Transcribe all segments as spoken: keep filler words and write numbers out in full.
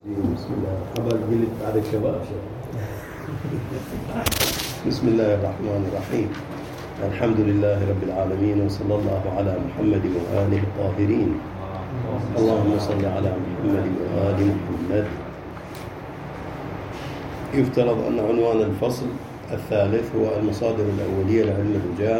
بسم الله. حبل قلت بعد الشباب. بسم الله الرحمن الرحيم. الحمد لله رب العالمين، وصلى الله على محمد وآله الطاهرين. اللهم صل على محمد وآل محمد. يفترض أن عنوان الفصل الثالث هو المصادر الأولية لعلم الرجال،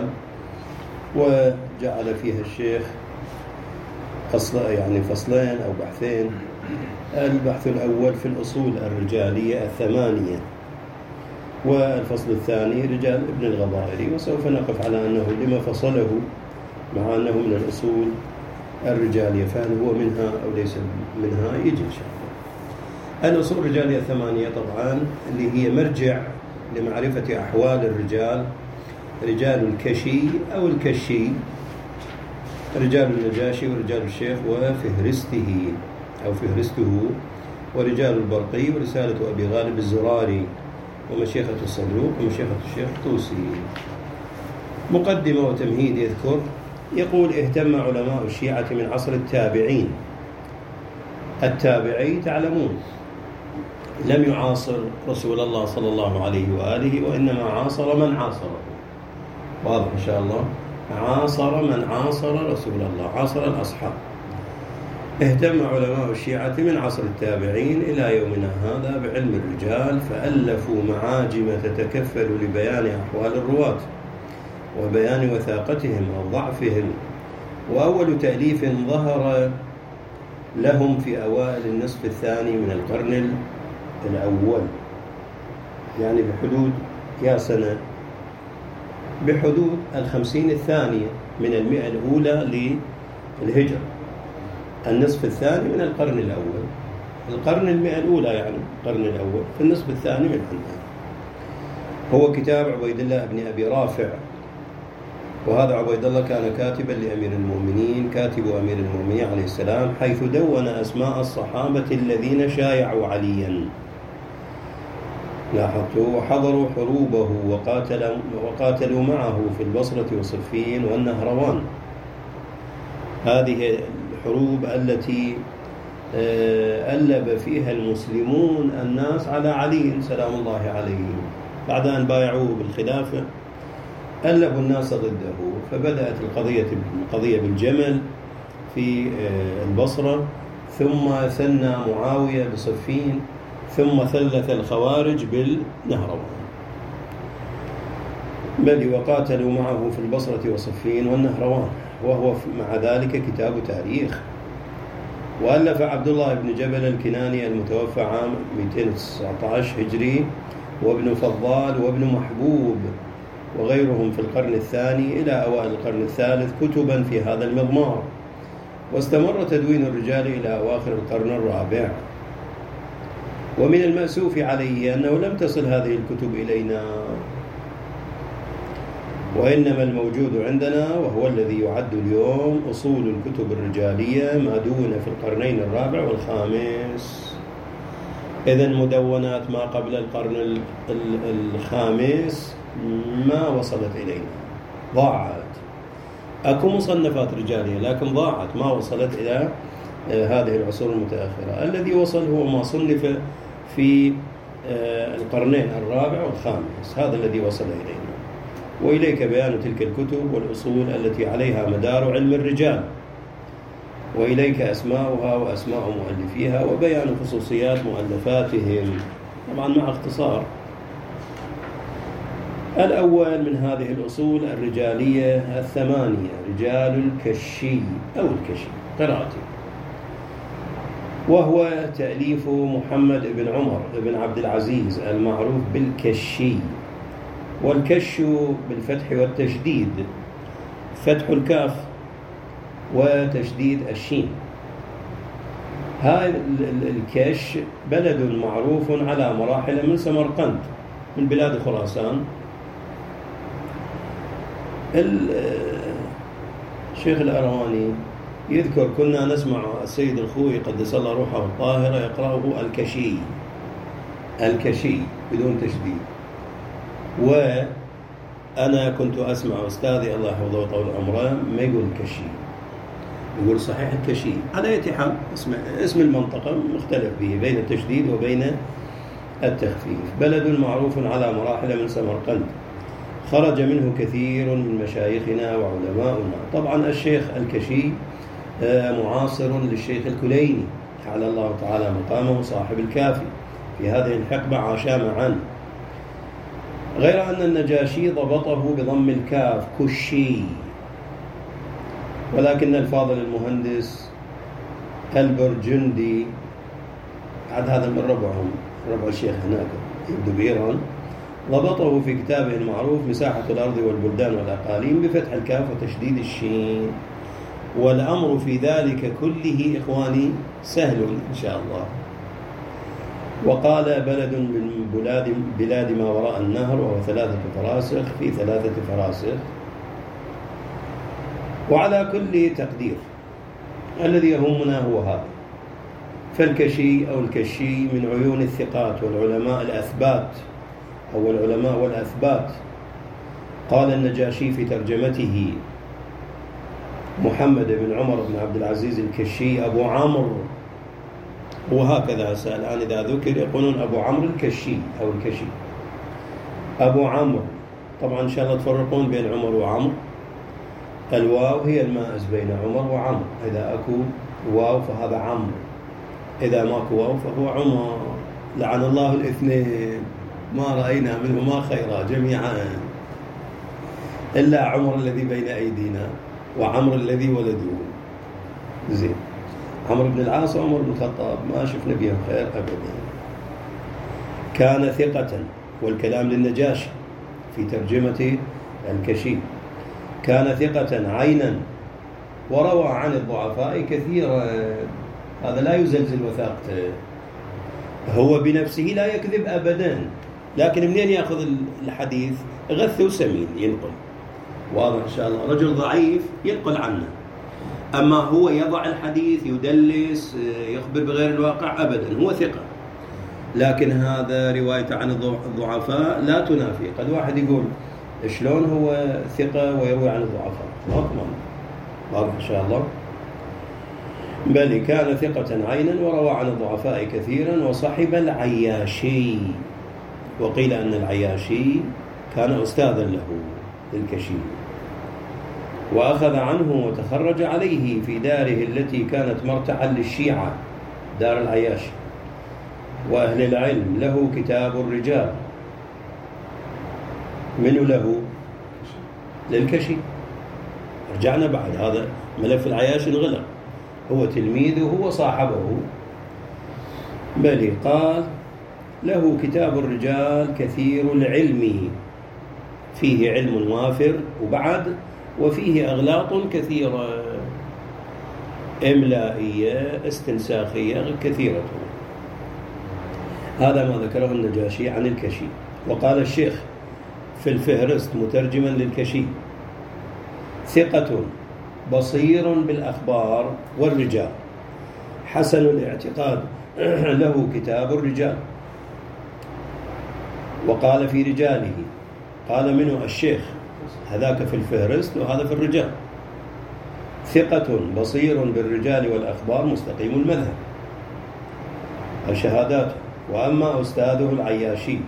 وجعل فيها الشيخ فصل يعني فصلين أو بحثين. البحث الأول في الأصول الرجالية الثمانية، والفصل الثاني رجال ابن الغضائري، وسوف نقف على أنه لما فصله مع أنه من الأصول الرجالية، فهل هو منها أو ليس منها يجي إن شاء الله. الأصول الرجالية الثمانية طبعا اللي هي مرجع لمعرفة أحوال الرجال، رجال الكشي أو الكشي، رجال النجاشي ورجال الشيخ وفهرسته أو فهرسته، ورجال البرقي ورسالة أبي غالب الزراري، ومشيخة الصدوق ومشيخة الشيخ طوسي. مقدمة وتمهيد يذكر، يقول: اهتم علماء الشيعة من عصر التابعين. التابعي تعلمون لم يعاصر رسول الله صلى الله عليه وآله، وإنما عاصر من عاصره. واضح إن شاء الله؟ عاصر من عاصر رسول الله، عاصر الأصحاب. اهتم علماء الشيعة من عصر التابعين إلى يومنا هذا بعلم الرجال، فألفوا معاجم تتكفل لبيان أحوال الرواة وبيان وثاقتهم أو ضعفهم. وأول تأليف ظهر لهم في أوائل النصف الثاني من القرن الأول، يعني بحدود يا سنة بحدود الخمسين الثانية من المئة الأولى للهجرة، النصف الثاني من القرن الأول، القرن المئة الأولى يعني القرن الأول في النصف الثاني من عندنا. هو كتاب عبيد الله بن أبي رافع، وهذا عبيد الله كان كاتبا لأمير المؤمنين، كاتب أمير المؤمنين عليه السلام، حيث دون أسماء الصحابة الذين شايعوا عليا، لاحظتوا، وحضروا حروبه وقاتلوا, وقاتلوا معه في البصرة وصفين والنهروان. هذه الحروب التي ألب فيها المسلمون الناس على علي سلام الله عليه بعد أن بايعوه بالخلافة، ألبوا الناس ضده، فبدأت القضية القضية بالجمل في البصرة، ثم ثنى معاوية بصفين، ثم ثلث الخوارج بالنهروان. بل وقاتلوا معه في البصرة وصفين والنهروان، وهو مع ذلك كتاب تاريخ. وألف عبد الله بن جبل الكناني المتوفى عام مئتين وتسعة عشر هجري، وابن فضال وابن محبوب وغيرهم في القرن الثاني إلى أوائل القرن الثالث كتبا في هذا المضمار. واستمر تدوين الرجال إلى أواخر القرن الرابع. ومن المأسوف عليه أنه لم تصل هذه الكتب إلينا، وإنما الموجود عندنا وهو الذي يعد اليوم أصول الكتب الرجالية ما دون في القرنين الرابع والخامس. إذن مدونات ما قبل القرن الخامس ما وصلت إلينا، ضاعت. أكو مصنفات رجالية لكن ضاعت، ما وصلت إلى هذه العصور المتأخرة. الذي وصل هو ما صنف في القرنين الرابع والخامس، هذا الذي وصل إلينا. وإليك بيان تلك الكتب والأصول التي عليها مدار علم الرجال، وإليك أسماؤها وأسماء مؤلفيها وبيان خصوصيات مؤلفاتهم، طبعا مع اختصار. الأول من هذه الأصول الرجالية الثمانية رجال الكشي أو الكشي قراءتي، وهو تأليف محمد بن عمر بن عبد العزيز المعروف بالكشي، والكش بالفتح والتشديد، فتح الكاف وتشديد الشين. هذا الكش بلد معروف على مراحل من سمرقند من بلاد خراسان. الشيخ الأرواني يذكر كنا نسمع السيد الخوي قدس الله روحه الطاهرة يقرأه الكشي، الكشي بدون تشديد. وأنا كنت أسمع أستاذي الله يحفظه ويطول عمره ما يقول الكشي، يقول صحيح الكشي. على أي حال اسم, اسم المنطقة مختلف به بين التشديد وبين التخفيف. بلد معروف على مراحل من سمرقند، خرج منه كثير من مشايخنا وعلماؤنا. طبعا الشيخ الكشي معاصر للشيخ الكليني على الله تعالى مقامه، صاحب الكافي. في هذه الحقبة عاشا معا، غير أن النجاشي ضبطه بضم الكاف كشي، ولكن الفاضل المهندس البرجندي بعد هذا من ربعهم ربع الشيخ هناك يبدو بإيران، ضبطه في كتابه المعروف مساحة الأرض والبلدان والأقاليم بفتح الكاف وتشديد الشين. والأمر في ذلك كله إخواني سهل إن شاء الله. وقال بلد من بلاد, بلاد ما وراء النهر، وهو ثلاثة فراسخ في ثلاثة فراسخ. وعلى كل تقدير الذي يهمنا هو هذا، فالكشي أو الكشي من عيون الثقات والعلماء الأثبات أو العلماء والأثبات. قال النجاشي في ترجمته: محمد بن عمر بن عبد العزيز الكشي أبو عمرو. وهكذا الآن إذا ذكر يقولون أبو عمرو الكشي أو الكشي أبو عمرو. طبعا إن شاء الله تفرقون بين عمر وعمرو. الواو هي المائز بين عمر وعمرو، إذا أكو واو فهذا عمرو، إذا ماكو واو فهو عمر. لعن الله الاثنين، ما رأينا منهما خيرا جميعا إلا عمر الذي بين أيدينا وعمر الذي ولدوه. زين، عمرو بن العاص وعمر بن الخطاب ما شفنا بهم خير أبدا. كان ثقة، والكلام للنجاشي في ترجمة الكشي. كان ثقة عينا وروى عن الضعفاء كثيرا. هذا لا يزلزل وثاقته، هو بنفسه لا يكذب أبدا، لكن منين يأخذ الحديث؟ غث وسمين ينقل. واضح إن شاء الله. رجل ضعيف ينقل عنه، أما هو يضع الحديث يدلس يخبر بغير الواقع أبدا، هو ثقة. لكن هذا رواية عن الضعفاء لا تنافي. قد واحد يقول شلون هو ثقة ويروي عن الضعفاء؟ ما أضمن. واضح إن شاء الله. بل كان ثقة عينا وروى عن الضعفاء كثيرا، وصحب العياشي. وقيل أن العياشي كان أستاذا له للكشي، وأخذ عنه وتخرج عليه في داره التي كانت مرتعا للشيعة، دار العياشي وأهل العلم. له كتاب الرجال. منه له؟ للكشي. رجعنا بعد هذا ملف العياشي انغلق، هو تلميذه وصاحبه. بل قال له كتاب الرجال كثير العلم، فيه علم وافر، وبعد وفيه أغلاط كثيرة إملائية استنساخية كثيرة. هذا ما ذكره النجاشي عن الكشي. وقال الشيخ في الفهرست مترجما للكشي: ثقة بصير بالأخبار والرجال، حسن الاعتقاد، له كتاب الرجال. وقال في رجاله، قال منه الشيخ، هذاك في الفهرست وهذا في الرجال: ثقة بصير بالرجال والأخبار، مستقيم المذهب. الشهادات. وأما أستاذه العياشي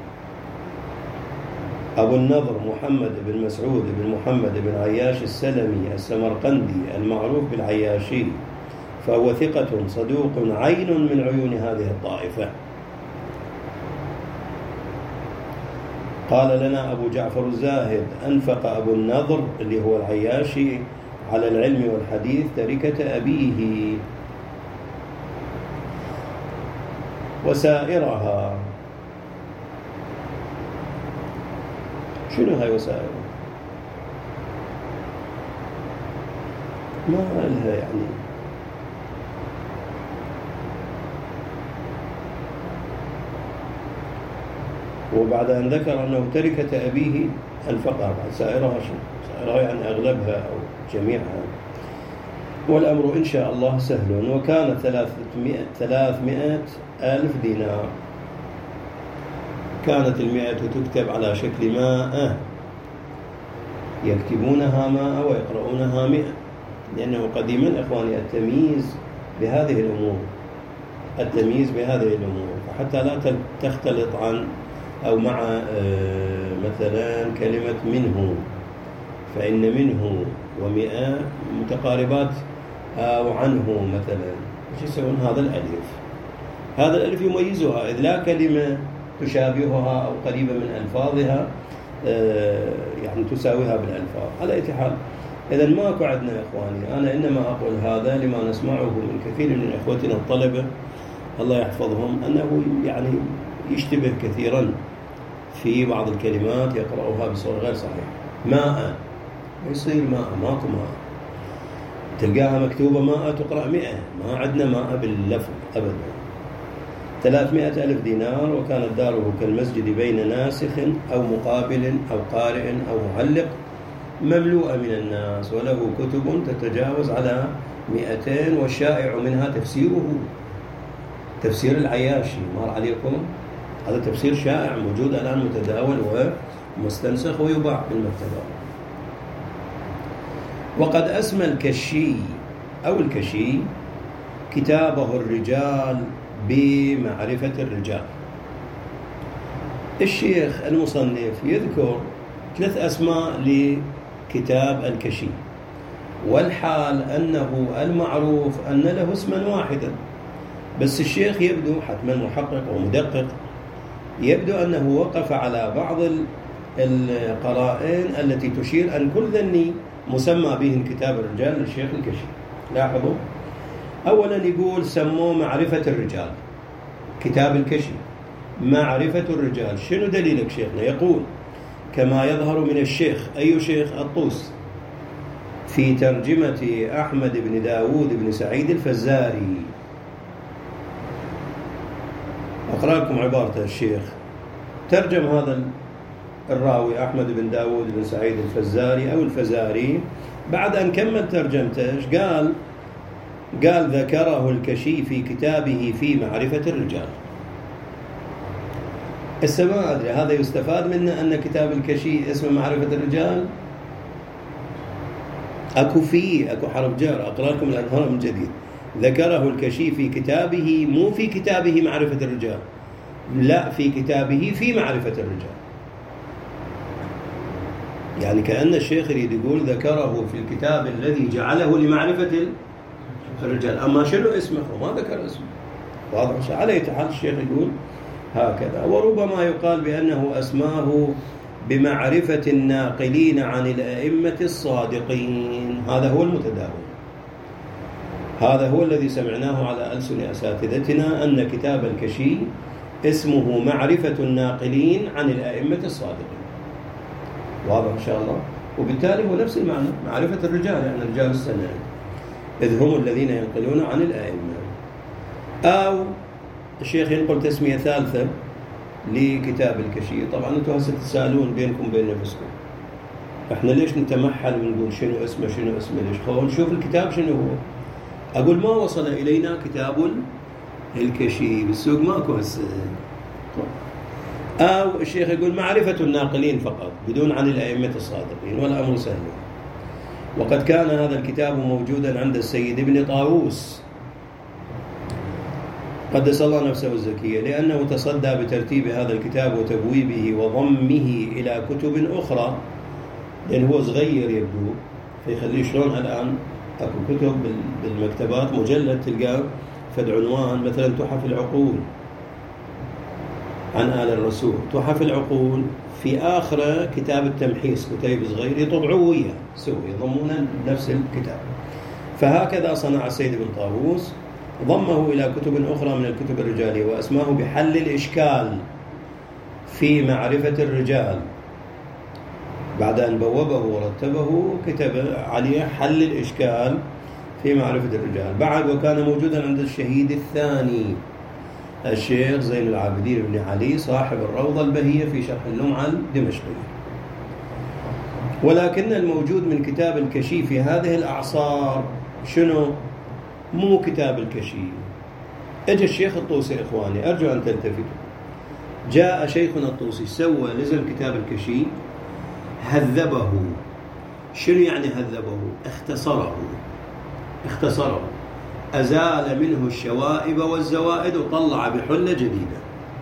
أبو النضر محمد بن مسعود بن محمد بن عياش السلمي السمرقندي المعروف بالعياشي، فهو ثقة صدوق عين من عيون هذه الطائفة. قال لنا أبو جعفر الزاهد: أنفق أبو النضر اللي هو العياشي على العلم والحديث تركة أبيه وسائرها. شنو هاي وسائرها؟ ما لها يعني. وبعد أن ذكر أنه تركة أبيه أنفقها، بعد سائرها شنو؟ سائرها يعني أغلبها أو جميعها. والأمر إن شاء الله سهل. وكان ثلاثمائة ألف دينار. كانت المئة تكتب على شكل ماء، يكتبونها ماء ويقرؤونها مئة، لأنه قديما إخواني التمييز بهذه الأمور التمييز بهذه الأمور حتى لا تختلط عن أو مع مثلا كلمة منه، فإن منه ومئة متقاربات، أو عنه مثلا ايش يسوون؟ هذا الألف هذا الألف يميزها، إذ لا كلمة تشابهها أو قريبة من ألفاظها يعني تساويها بالألفاظ. على أي حال، إذا ماكو عندنا إخواني، أنا إنما أقول هذا لما نسمعه من كثير من إخوتنا الطلبة الله يحفظهم، أنه يعني يشتبه كثيرا في بعض الكلمات يقرأوها بصورة غير صحيحة. ماء يصير ماء، ماكو ماء، تلقاها مكتوبة ماء تقرأ مئة، ما عندنا ماء باللفظ أبدا. ثلاثمائة ألف دينار، وكانت داره كالمسجد بين ناسخ أو مقابل أو قارئ أو معلق، مملوءة من الناس، وله كتب تتجاوز على مئتين، والشائع منها تفسيره، تفسير العياشي مر عليكم، هذا تفسير شائع موجود الآن متداول ومستنسخ ويباع بالمكتبات. وقد أسمى الكشي أو الكشي كتابه الرجال بمعرفة الرجال. الشيخ المصنف يذكر ثلاث أسماء لكتاب الكشي، والحال أنه المعروف أن له اسما واحدا، بس الشيخ يبدو حتما محقق ومدقق، يبدو أنه وقف على بعض القرائن التي تشير أن كل ذني مسمى به كتاب الرجال للشيخ الكشي. لاحظوا، أولا يقول سموه معرفة الرجال، كتاب الكشي معرفة الرجال. شنو دليلك شيخنا؟ يقول كما يظهر من الشيخ، أي شيخ؟ الطوس، في ترجمة أحمد بن داود بن سعيد الفزاري. أقرأ لكم عبارة الشيخ، ترجم هذا الراوي أحمد بن داود بن سعيد الفزاري أو الفزاري، بعد أن كمل ترجمته قال قال ذكره الكشي في كتابه في معرفة الرجال. السماء أدري هذا يستفاد منه أن كتاب الكشي اسمه معرفة الرجال، أكو فيه أكو حرف جر. أقرأ لكم الأنهار من جديد، ذكره الكشي في كتابه، مو في كتابه معرفة الرجال، لا، في كتابه في معرفة الرجال. يعني كأن الشيخ يريد يقول ذكره في الكتاب الذي جعله لمعرفة الرجال، أما شنو اسمه وما ذكر اسمه. واضح؟ على يتحال الشيخ يقول هكذا. وربما يقال بأنه أسماه بمعرفة الناقلين عن الأئمة الصادقين، هذا هو المتداول، هذا هو الذي سمعناه على ألسن أساتذتنا، أن كتاب الكشي اسمه معرفة الناقلين عن الأئمة الصادقين. واضح إن شاء الله؟ وبالتالي هو نفس المعنى، معرفة الرجال، يعني رجال السنة، إذ هم الذين ينقلون عن الأئمة. أو الشيخ ينقل تسمية ثالثة لكتاب الكشي. طبعا أنتم هسه تسألون بينكم بين نفسكم، إحنا ليش نتمحل ونقول شنو اسمه شنو اسمه؟ ليش؟ خلونا نشوف الكتاب شنو هو. أقول ما وصل إلينا كتاب الكشي بالسوق، ماكو هسه. أو الشيخ يقول معرفة الناقلين فقط بدون عن الأئمة الصادقين، والأمر سهل. وقد كان هذا الكتاب موجودا عند السيد ابن طاووس قدس الله نفسه الزكية، لأنه تصدى بترتيب هذا الكتاب وتبويبه وضمه إلى كتب أخرى، لأن هو صغير يبدو، فيخليه شلون الآن أكو كتب بالمكتبات مجلد تلقاه فد عنوان، مثلا تحف العقول عن آل الرسول، تحف العقول، في آخر كتاب التمحيص كتيب صغير يطبعوه وياه سوي يضمونه نفس الكتاب. فهكذا صنع السيد ابن طاووس، ضمه إلى كتب أخرى من الكتب الرجالية، وأسماه بحل الإشكال في معرفة الرجال. بعد أن بوبه ورتبه كتب عليه حل الإشكال في معرفة الرجال. بعد وكان موجودا عند الشهيد الثاني الشيخ زين العابدين بن علي صاحب الروضة البهية في شرح اللمعة الدمشقية. ولكن الموجود من كتاب الكشي في هذه الأعصار شنو؟ مو كتاب الكشي. اجى الشيخ الطوسي، إخواني أرجو أن تلتفتوا، جاء شيخنا الطوسي سوى لزم كتاب الكشي، هذبه. شنو يعني هذبه؟ اختصره. اختصره، أزال منه الشوائب والزوائد وطلع بحلة جديدة.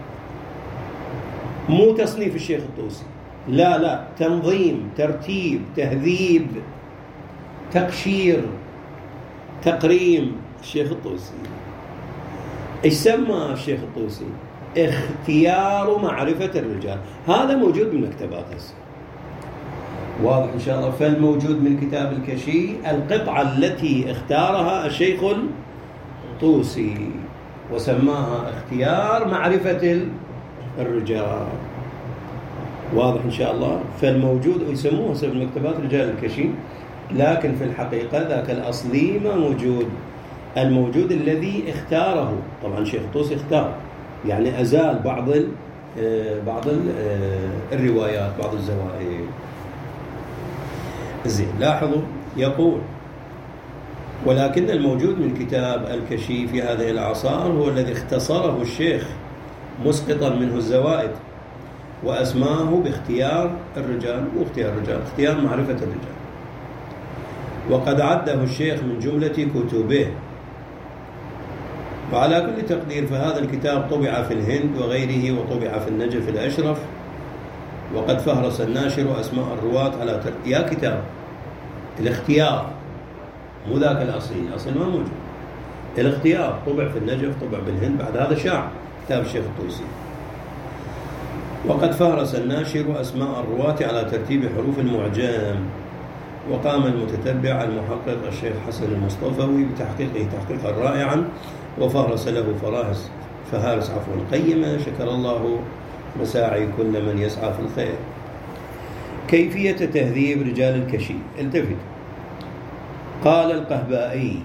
مو تصنيف الشيخ الطوسي، لا لا، تنظيم، ترتيب، تهذيب، تقشير، تقريم الشيخ الطوسي. ايش سمى الشيخ الطوسي؟ اختيار معرفة الرجال. هذا موجود بالمكتبات هسه، واضح إن شاء الله. فالموجود من كتاب الكشي القطعة التي اختارها الشيخ الطوسي وسماها اختيار معرفة الرجال، واضح إن شاء الله. فالموجود يسموه في المكتبات رجال الكشي، لكن في الحقيقة ذاك الأصلي ما موجود. الموجود الذي اختاره، طبعا الشيخ الطوسي اختار، يعني أزال بعض بعض الروايات، بعض الزوائد. زين، لاحظوا يقول: ولكن الموجود من كتاب الكشي في هذه الأعصار هو الذي اختصره الشيخ مسقطا منه الزوائد وأسماه باختيار الرجال. واختيار الرجال اختيار معرفة الرجال، وقد عده الشيخ من جملة كتبه. وعلى كل تقدير فهذا الكتاب طبع في الهند وغيره، وطبع في النجف الأشرف، وقد فهرس الناشر أسماء الرواة على تر... يا كتاب الاختيار، مو ذاك الأصلي، الأصل ما موجود. الاختيار طبع في النجف، طبع بالهند، بعد هذا شاع كتاب الشيخ الطوسي. وقد فهرس الناشر أسماء الرواة على ترتيب حروف المعجم، وقام المتتبع المحقق الشيخ حسن المصطفوي بتحقيقه تحقيقا رائعا، وفهرس له فراهس فهارس عفوا قيمة، شكر الله مساعي كل من يسعى في الخير. كيفية تهذيب رجال الكشي. التفت. قال القهبائي،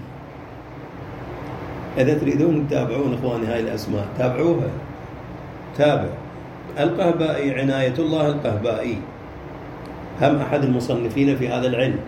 إذا تريدون تتابعون إخواني هاي الأسماء تابعوها، تابع. القهبائي عناية الله القهبائي، هم أحد المصنفين في هذا العلم.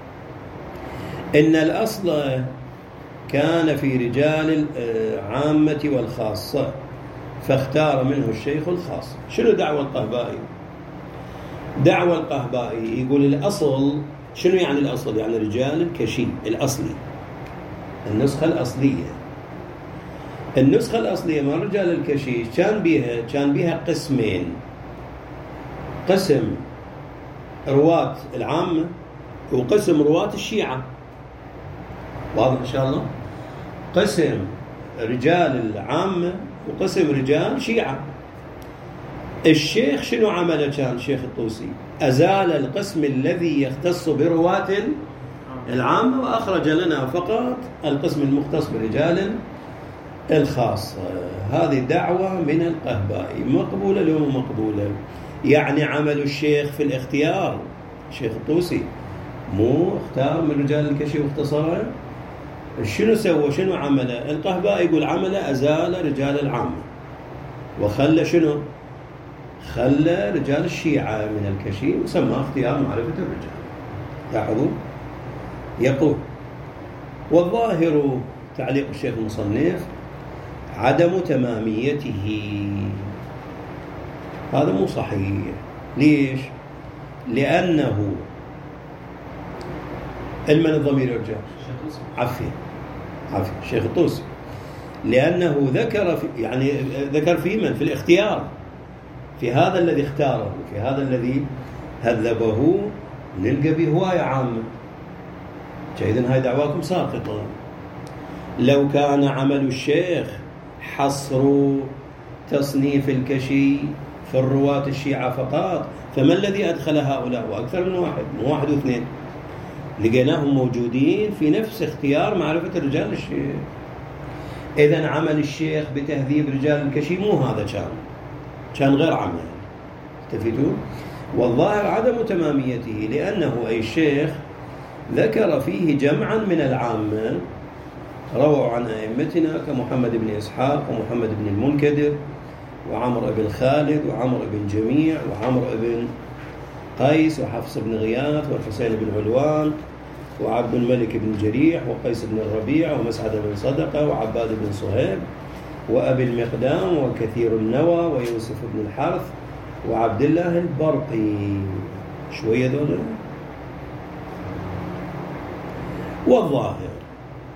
إن الأصل كان في رجال العامة والخاصة، فاختار منه الشيخ الخاص. شنو دعوة القهبائي؟ دعوة القهبائي يقول الأصل، شنو يعني الأصل؟ يعني رجال الكشي الأصلي، النسخة الأصلية. النسخة الأصلية من رجال الكشي كان بيها كان بيها قسمين: قسم رواة العامة وقسم رواة الشيعة، واضح إن شاء الله. قسم رجال العامة وقسم رجال شيعة. الشيخ شنو عمله كان الشيخ الطوسي؟ أزال القسم الذي يختص برواة العامة وأخرج لنا فقط القسم المختص برجال الخاصة. هذه دعوة من القهبائي، مقبولة لو مقبولة. يعني عمل الشيخ في الاختيار، الشيخ الطوسي مو اختار من رجال الكشي واختصره. شنو سوى؟ شنو عمله؟ القهبائي يقول عمله أزال رجال العامة وخلى شنو؟ خلى رجال الشيعة من الكشي وسماه اختيار معرفة الرجال. لاحظوا. يقول: والظاهر، تعليق الشيخ المصنف، عدم تماميته. هذا مو صحيح. ليش؟ لأنه المن الضمير يرجع عفية عفية الشيخ الطوسي، لأنه ذكر في يعني ذكر في من في الاختيار، في هذا الذي اختاره، في هذا الذي هذبه، نلقى بهواية عامة. إذن هاي دعواكم ساقطة. لو كان عمل الشيخ حصر تصنيف الكشي في الرواة الشيعة فقط، فما الذي أدخل هؤلاء؟ وأكثر من واحد، مو واحد واثنين، لقيناهم موجودين في نفس اختيار معرفة الرجال الشيخ. إذن عمل الشيخ بتهذيب رجال الكشي مو هذا كان كان غير عمل. تفيدون؟ والظاهر عدم تماميته، لأنه أي الشيخ ذكر فيه جمعا من العامة رووا عن أئمتنا كمحمد بن إسحاق ومحمد بن المنكدر وعمر بن خالد وعمر بن جميع وعمر بن قيس وحفص بن غياث والحسين بن علوان وعبد الملك بن جريح وقيس بن الربيع ومسعد بن صدقة وعباد بن صهيب وأبي المقدام وكثير النوى ويوسف بن الحرث وعبد الله البرقي. شوية دولة. والظاهر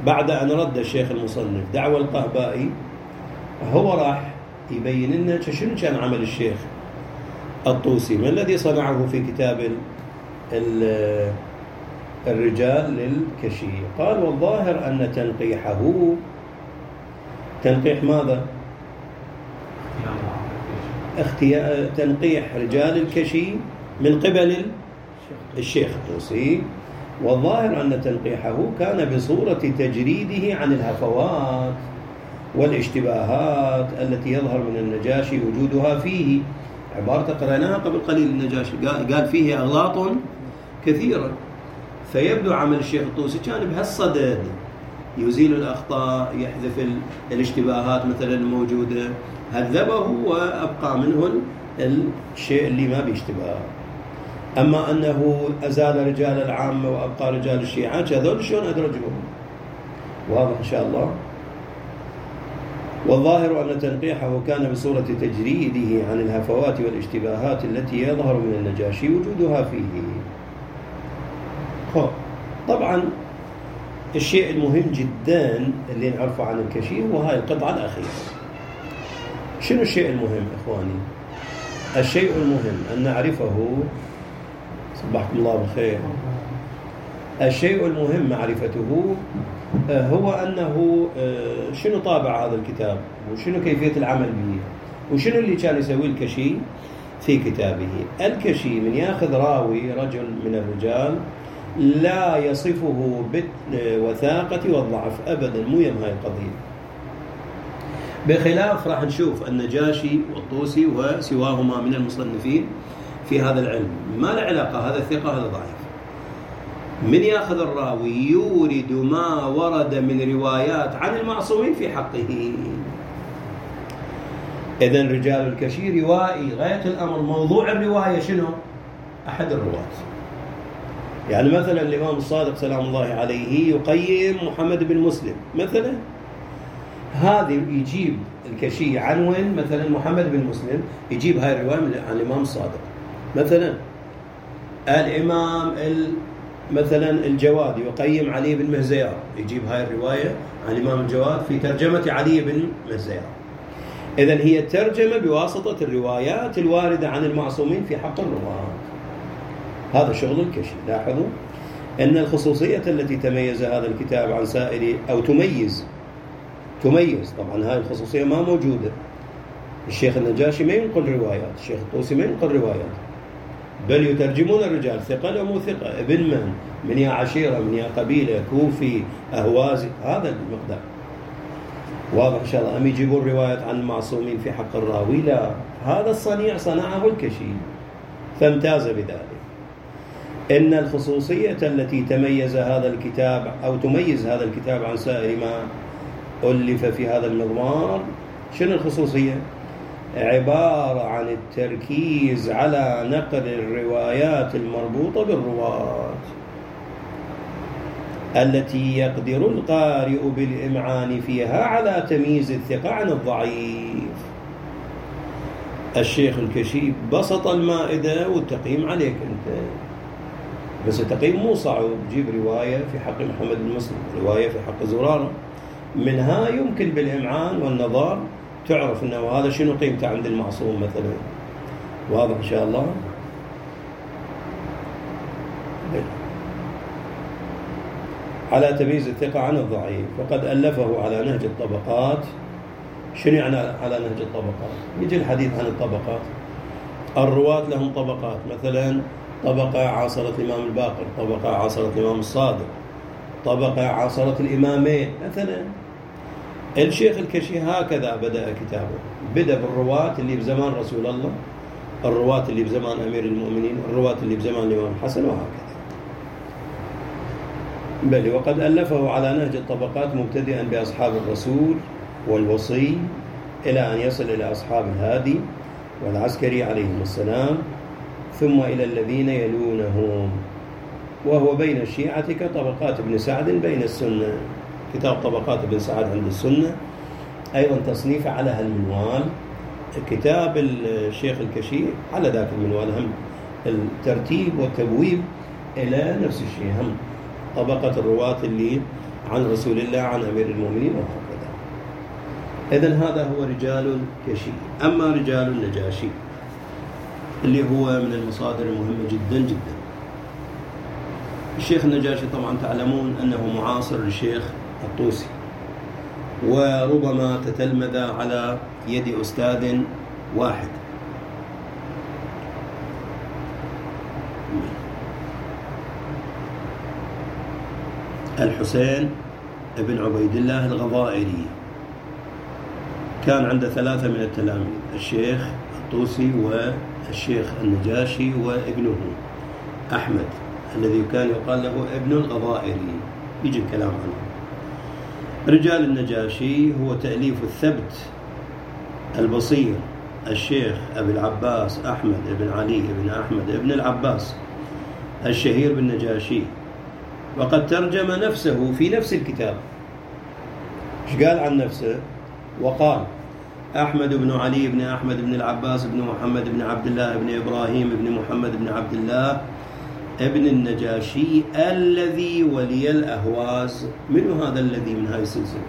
بعد أن رد الشيخ المصنف دعوى القهبائي هو راح يبين لنا شنو كان عمل الشيخ الطوسي، ما الذي صنعه في كتاب الرجال للكشي. قال والظاهر أن تنقيحه تنقيح ماذا؟ اختيار تنقيح رجال الكشي من قبل الشيخ الطوسي، والظاهر أن تنقيحه كان بصورة تجريده عن الهفوات والاشتباهات التي يظهر من النجاشي وجودها فيه. عبارة قرأناها قبل قليل، النجاشي قال فيه أغلاط كثيرة، فيبدو عمل الشيخ الطوسي كان بهالصدد، يزيل الأخطاء، يحذف الاشتباهات مثلا الموجودة، هذبه وأبقى منه الشيء اللي ما بيشتبه. أما أنه أزال رجال العامة وأبقى رجال الشيعة، هذول شلون أدرجهم؟ واضح إن شاء الله. والظاهر أن تنقيحه كان بصورة تجريده عن الهفوات والاشتباهات التي يظهر من النجاشي وجودها فيه. طبعا الشيء المهم جدا اللي نعرفه عن الكشي هو هاي القطعة الأخيرة. شنو الشيء المهم إخواني؟ الشيء المهم أن نعرفه، صبحكم الله بالخير، الشيء المهم معرفته هو أنه شنو طابع هذا الكتاب، وشنو كيفية العمل به، وشنو اللي كان يسوي الكشي في كتابه. الكشي من ياخذ راوي رجل من الرجال لا يصفه بالوثاقة والضعف أبدا، مو يم هاي القضية. بخلاف راح نشوف النجاشي والطوسي وسواهما من المصنفين في هذا العلم ما له علاقة، هذا ثقة هذا ضعيف. من ياخذ الراوي يورد ما ورد من روايات عن المعصومين في حقه. إذن رجال الكشي روائي غاية الأمر، موضوع الرواية شنو؟ أحد الرواة. يعني مثلا الإمام الصادق سلام الله عليه يقيم محمد بن مسلم مثلا، هذه يجيب الكشي عنوان مثلا محمد بن مسلم، يجيب هاي الرواية عن الإمام الصادق. مثلا الإمام مثلا الجواد يقيم علي بن مهزيار، يجيب هاي الرواية عن الإمام الجواد في ترجمة علي بن مهزيار. إذن هي الترجمة بواسطة الروايات الواردة عن المعصومين في حق الرواة. هذا شغل الكشي. لاحظوا أن الخصوصية التي تميز هذا الكتاب عن سائر أو تميز تميز طبعا هاي الخصوصية ما موجودة. الشيخ النجاشي ما ينقل روايات، الشيخ الطوسي ما ينقل روايات، بل يترجمون الرجال ثقة أو مو ثقة، ابن من، من يا عشيرة، من يا قبيلة، كوفي، أهوازي، هذا المقدار. واضح إن شاء الله. أم يجيبون روايات عن المعصومين في حق الراوي؟ لا، هذا الصنيع صنعه الكشي فامتاز بذلك. إن الخصوصية التي تميز هذا الكتاب أو تميز هذا الكتاب عن سائر ما ألف في هذا المضمار، شنو الخصوصية؟ عبارة عن التركيز على نقل الروايات المربوطة بالرواة التي يقدر القارئ بالإمعان فيها على تمييز الثقة عن الضعيف. الشيخ الكشي بسط المائدة والتقييم عليك أنت، بس التقييم مو صعب. جيب رواية في حق محمد بن مسلم، رواية في حق زرارة، منها يمكن بالإمعان والنظر تعرف أنه هذا شنو قيمته عند المعصوم مثلا. واضح إن شاء الله. على تمييز الثقة عن الضعيف، وقد ألفه على نهج الطبقات. شنو يعني على نهج الطبقات؟ يجي الحديث عن الطبقات. الرواة لهم طبقات، مثلا طبقة عاصرت الإمام الباقر، طبقة عاصرت الإمام الصادق، طبقة عاصرت الإمامين مثلا. الشيخ الكشي هكذا بدأ كتابه، بدأ بالرواة اللي بزمان رسول الله، الرواة اللي بزمان أمير المؤمنين، الرواة اللي بزمان الإمام الحسن، وهكذا. بل وقد ألفه على نهج الطبقات مبتدئا بأصحاب الرسول والوصي إلى أن يصل إلى أصحاب الهادي والعسكري عليهم السلام، ثم إلى الذين يلونهم، وهو بين الشيعة كطبقات ابن سعد بين السنة. كتاب طبقات ابن سعد عند السنة أيضا تصنيف على هالمنوال. كتاب الشيخ الكشي على ذاك المنوال، هم الترتيب والتبويب إلى نفس الشيء، هم طبقة الرواة اللي عن رسول الله عن أمير المؤمنين وهكذا. إذن هذا هو رجال الكشي. أما رجال النجاشي اللي هو من المصادر المهمة جدا جدا، الشيخ النجاشي طبعا تعلمون أنه معاصر للشيخ الطوسي، وربما تتلمذ على يد أستاذ واحد. الحسين بن عبيد الله الغضائري كان عنده ثلاثة من التلاميذ، الشيخ الطوسي والشيخ النجاشي وابنه أحمد الذي كان يقال له ابن الغضائري، يجي الكلام عنه. رجال النجاشي هو تأليف الثبت البصير الشيخ أبي العباس أحمد بن علي بن أحمد بن العباس الشهير بالنجاشي، وقد ترجم نفسه في نفس الكتاب. ايش قال عن نفسه؟ وقال: أحمد بن علي بن أحمد بن العباس بن محمد بن عبد الله بن إبراهيم بن محمد بن عبد الله ابن النجاشي الذي ولي الأهواز. من هذا الذي من هاي السلسلة؟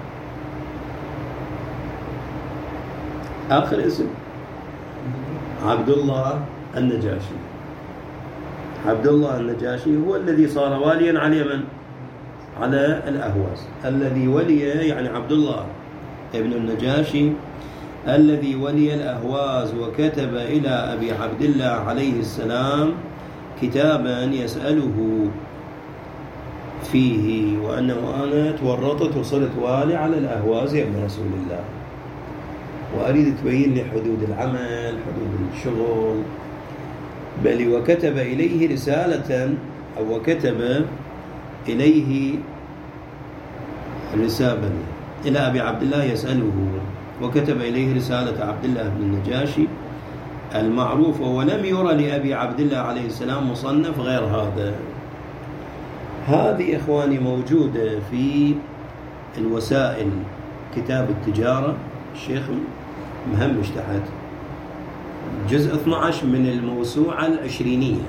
آخر اسم عبد الله النجاشي. عبد الله النجاشي هو الذي صار واليا على اليمن، على الأهواز. الذي ولي يعني عبد الله ابن النجاشي الذي ولي الأهواز، وكتب إلى أبي عبد الله عليه السلام كتابا يسأله فيه وأنه أنا تورطت وصرت والي على الأهواز يا ابن رسول الله، وأريد تبين لي حدود العمل، حدود الشغل. بل وكتب إليه رسالة، أو وكتب إليه رسالة إلى أبي عبد الله يسأله، وكتب إليه رسالة عبد الله بن النجاشي المعروف، ولم يرى لأبي عبد الله عليه السلام مصنف غير هذا. هذه إخواني موجودة في الوسائل، كتاب التجارة، الشيخ مهمش تحت جزء اثني عشر من الموسوعة العشرينية،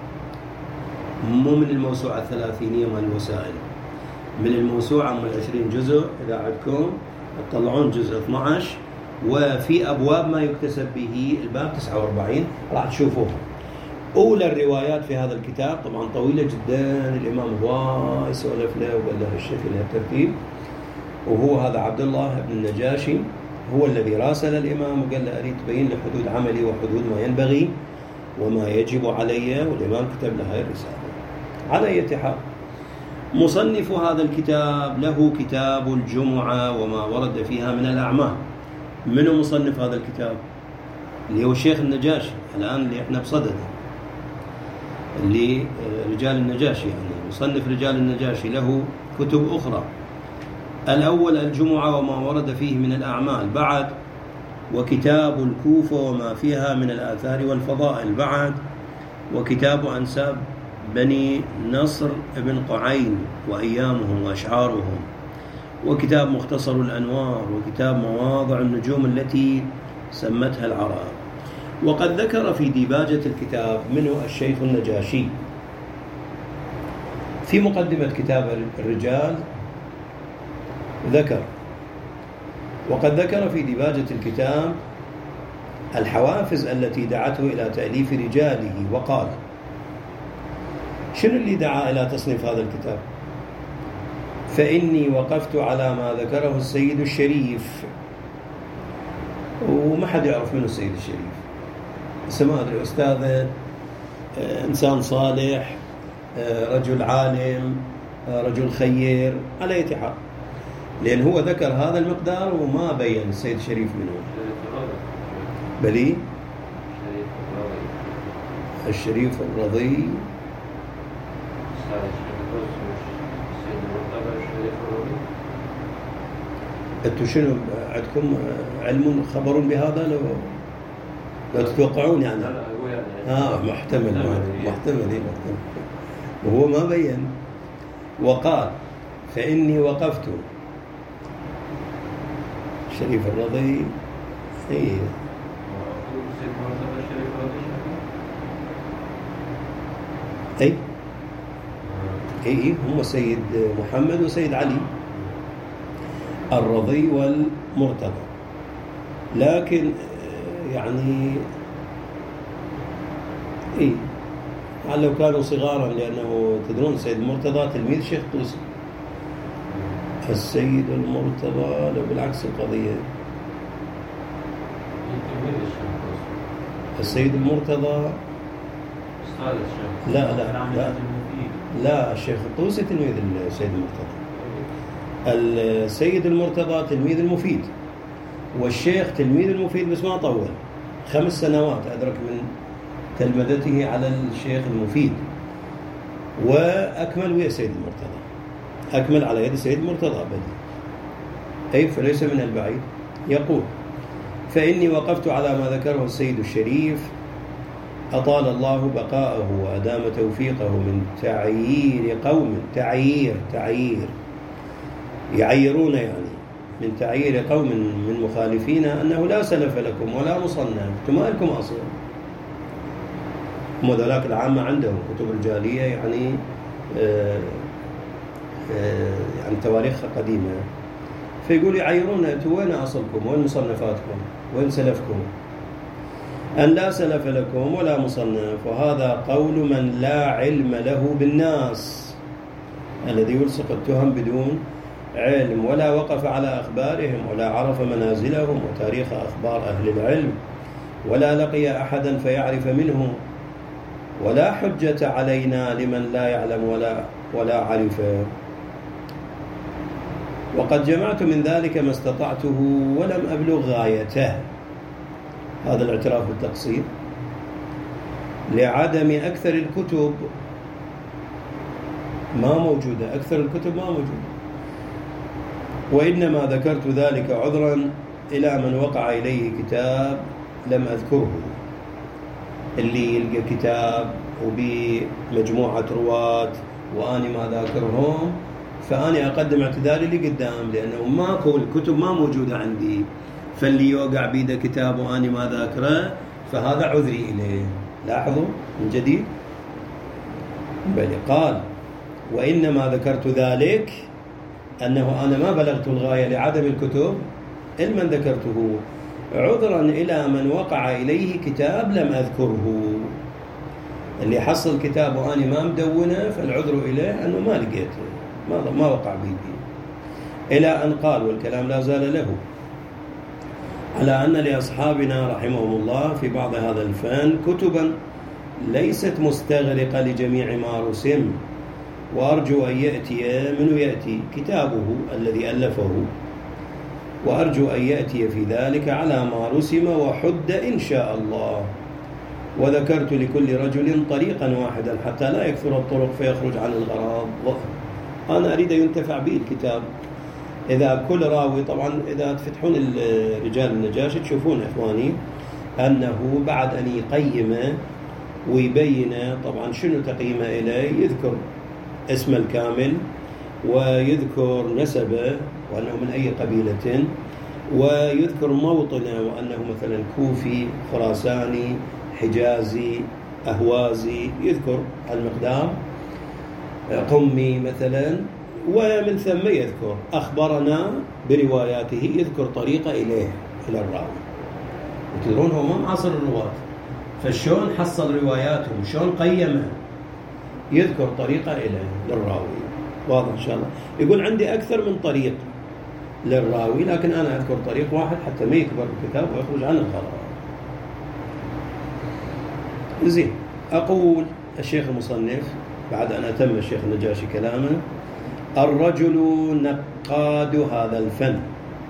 مو من الموسوعة الثلاثينية مال الوسائل، من الموسوعة من العشرين جزء. إذا عندكم تطلعون جزء اثني عشر، وفي أبواب ما يكتسب به الباب تسعة وأربعين راح تشوفوها. أولى الروايات في هذا الكتاب طبعا طويلة جدا، الإمام هواي سولف له وقال له الشكل الترتيب، وهو هذا عبد الله بن النجاشي هو الذي راسل الإمام وقال له أريد تبين لي حدود عملي وحدود ما ينبغي وما يجب علي، والإمام كتب له هذه الرسالة. على أي حال، مصنف هذا الكتاب له كتاب الجمعة وما ورد فيها من الأعمال. منو مصنف هذا الكتاب؟ اللي هو الشيخ النجاشي الآن اللي احنا بصدده، اللي رجال النجاشي، يعني مصنف رجال النجاشي له كتب أخرى. الأول الجمعة وما ورد فيه من الأعمال، بعد وكتاب الكوفة وما فيها من الآثار والفضائل، بعد وكتاب أنساب بني نصر بن قعين وأيامهم وأشعارهم، وكتاب مختصر الأنوار، وكتاب مواضع النجوم التي سمتها العرب. وقد ذكر في ديباجة الكتاب منه الشيخ النجاشي في مقدمة كتاب الرجال ذكر، وقد ذكر في ديباجة الكتاب الحوافز التي دعته إلى تأليف رجاله، وقال: شنو اللي دعا إلى تصنيف هذا الكتاب؟ فإني وقفت على ما ذكره السيد الشريف. وما حد يعرف منه السيد الشريف، بس ما أدري، أستاذ، إنسان صالح، رجل عالم، رجل خير، على أي حال، لأن هو ذكر هذا المقدار وما بين السيد الشريف منه. بلي الشريف الرضي، أنتم شنو عندكم علم خبر بهذا؟ لو لو تتوقعون يعني آه محتمل محتمل محتمل وهو ما بين. وقال: فإني وقفت الشريف الرضي. إيه أي إيه هم سيد محمد وسيد علي الرضي والمرتضى. لكن يعني إيه لو كانوا صغارا، لأنه تدرون سيد المرتضى تلميذ الشيخ الطوسي. السيد المرتضى لو بالعكس القضية، السيد المرتضى لا لا لا لا الشيخ الطوسي تلميذ السيد المرتضى. السيد المرتضى تلميذ المفيد، والشيخ تلميذ المفيد بس ما طول، خمس سنوات أدرك من تلمذته على الشيخ المفيد، وأكمل ويا سيد المرتضى، أكمل على يد سيد المرتضى بدي. أي فليس من البعيد. يقول: فإني وقفت على ما ذكره السيد الشريف أطال الله بقاءه وأدام توفيقه من تعيير قوم، تعيير تعيير يعيرون يعني من تعيير قوم من مخالفينا أنه لا سلف لكم ولا مصنف، أنتم ما لكم أصل. هم ذلك العامة عندهم كتب رجالية يعني آآ آآ يعني تواريخها قديمة، فيقول يعيرون أنتم وين أصلكم، وين مصنفاتكم، وين سلفكم، أن لا سلف لكم ولا مصنف. وهذا قول من لا علم له بالناس، الذي يلصق التهم بدون علم، ولا وقف على أخبارهم ولا عرف منازلهم وتاريخ أخبار أهل العلم، ولا لقي أحدا فيعرف منه، ولا حجة علينا لمن لا يعلم ولا ولا عرف. وقد جمعت من ذلك ما استطعته ولم أبلغ غايته. هذا الاعتراف بالتقصير لعدم أكثر الكتب ما موجودة، أكثر الكتب ما موجودة. وإنما ذكرت ذلك عذرا إلى من وقع إليه كتاب لم أذكره. اللي يلقى كتاب وبمجموعة رواة وأنا ما ذاكرهم، فأنا أقدم اعتذاري اللي قدام، لأنه ماكو الكتب ما موجودة عندي. فاللي يوقع بيده كتاب وأنا ما ذاكره فهذا عذري إليه. لاحظوا من جديد، بل قال: وإنما ذكرت ذلك أنه أنا ما بلغت الغاية لعدم الكتب، إلمن ذكرته عذرا إلى من وقع إليه كتاب لم أذكره. اللي حصل كتاب وأنا ما مدونه فالعذر إليه أنه ما لقيته، ما ما وقع بيدي. إلى أن قال، والكلام لا زال له، على أن لأصحابنا رحمهم الله في بعض هذا الفن كتبا ليست مستغرقة لجميع ما رسم، وأرجو أن يأتي منه يأتي كتابه الذي ألفه، وأرجو أن يأتي في ذلك على ما رسم وحد إن شاء الله. وذكرت لكل رجل طريقا واحدا حتى لا يكثر الطرق فيخرج عن الغرض. أنا أريد ينتفع به الكتاب. إذا كل راوي، طبعا إذا تفتحون رجال النجاشي تشوفون إخواني أنه بعد أن يقيم ويبين طبعا شنو تقييمه إليه، يذكر اسمه الكامل ويذكر نسبه وأنه من أي قبيلة، ويذكر موطنه وأنه مثلا كوفي، خراساني، حجازي، أهوازي، يذكر المقدار، قمي مثلا، ومن ثم يذكر أخبرنا برواياته، يذكر طريقة إليه إلى الراوي. وتدرون هو ما معاصر الرواة، فشون حصل رواياتهم، شون قيمها، يذكر طريقة إليه للراوي. واضح إن شاء الله. يقول عندي أكثر من طريق للراوي، لكن أنا أذكر طريق واحد حتى ما يكبر الكتاب ويخرج عن الغرض. زين، أقول الشيخ المصنف بعد أن أتم الشيخ النجاشي كلامه: الرجل نقاد هذا الفن.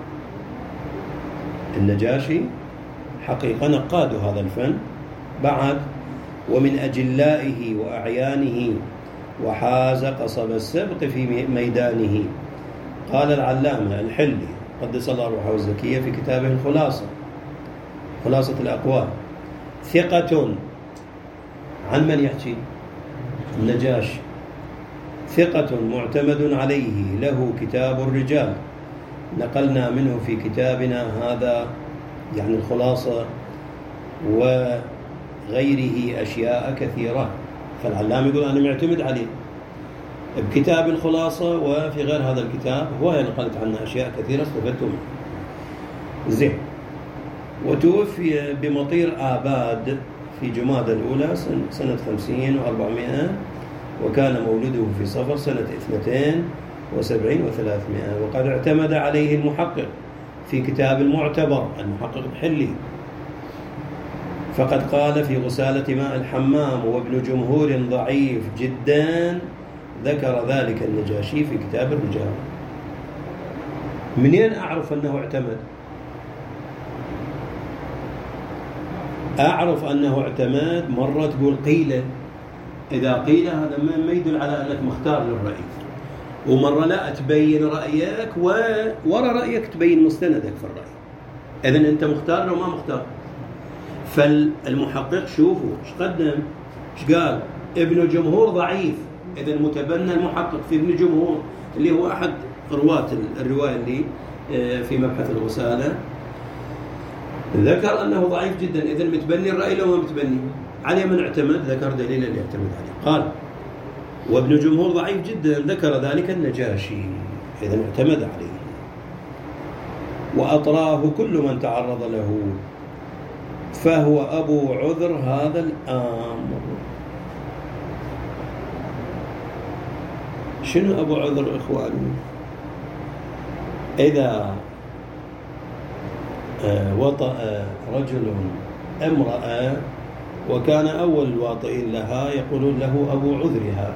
النجاشي حقيقة نقاد هذا الفن بعد، ومن أجلائه وأعيانه، وحاز قصب السبق في ميدانه. قال العلامة الحلي قدس الله روحه الزكية في كتابه الخلاصة، خلاصة الأقوال: ثقة. عن من يحكي؟ النجاشي. ثقة معتمد عليه، له كتاب الرجال، نقلنا منه في كتابنا هذا يعني الخلاصة وغيره أشياء كثيرة. فالعلام يقول أنا معتمد عليه. بكتاب الخلاصة وفي غير هذا الكتاب هواية نقلت عنه أشياء كثيرة استفدت منها. زين. وتوفي بمطير آباد في جمادى الأولى سنة خمسين وأربعمائة، وكان مولده في صفر سنة اثنتين وسبعين وثلاثمائة، وقد اعتمد عليه المحقق في كتاب المعتبر المحقق الحلي، فقد قال في غسالة ماء الحمام: وابن جمهور ضعيف جدا، ذكر ذلك النجاشي في كتاب الرجال. منين أعرف أنه اعتمد؟ أعرف أنه اعتمد مرة تقول قيل، إذا قيل هذا ما يدل على أنك مختار للرأي، ومرة لا تبين رأيك وورا رأيك تبين مستندك في الرأي. إذن أنت مختار لو ما مختار. فالمحقق شوفوا ايش قدم، ايش قال؟ ابن جمهور ضعيف. إذن متبنى المحقق في ابن جمهور اللي هو أحد رواة الرواية اللي في مبحث الغسالة، ذكر أنه ضعيف جدا. إذن متبني الرأي لو ما متبني عليه من اعتمد، ذكر دليل اللي يعتمد عليه. قال: وابن جمهور ضعيف جدا، ذكر ذلك النجاشي، إذن اعتمد عليه. وأطراه كل من تعرض له، فهو أبو عذر هذا الأمر. شنو أبو عذر إخواني؟ إذا وطأ رجل امرأة وكان أول الواطئين لها يقولون له أبو عذرها،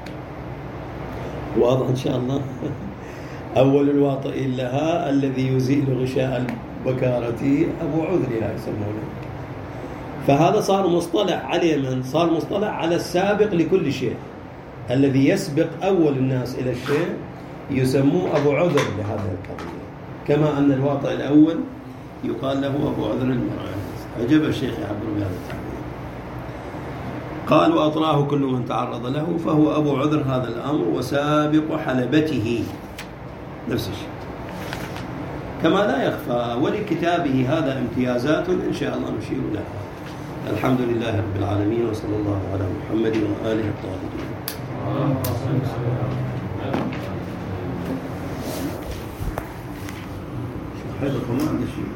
واضح إن شاء الله؟ أول الواطئين لها الذي يزيل غشاء البكارة أبو عذرها يسمونه. فهذا صار مصطلح على من؟ صار مصطلح على السابق لكل شيء، الذي يسبق أول الناس إلى الشيء يسموه أبو عذر لهذه القضية، كما أن الواطئ الأول يقال له أبو عذر المرأة. عجب الشيخ يعبر بهذا التعبير. قال: وأطراه كل من تعرض له، فهو أبو عذر هذا الأمر وسابق حلبته، نفس الشيء. كما لا يخفى ولكتابه هذا امتيازات إن شاء الله نشير لها. الحمد لله رب العالمين، وصلى الله على محمد وآله الطاهرين. حيث ما عندي شيء.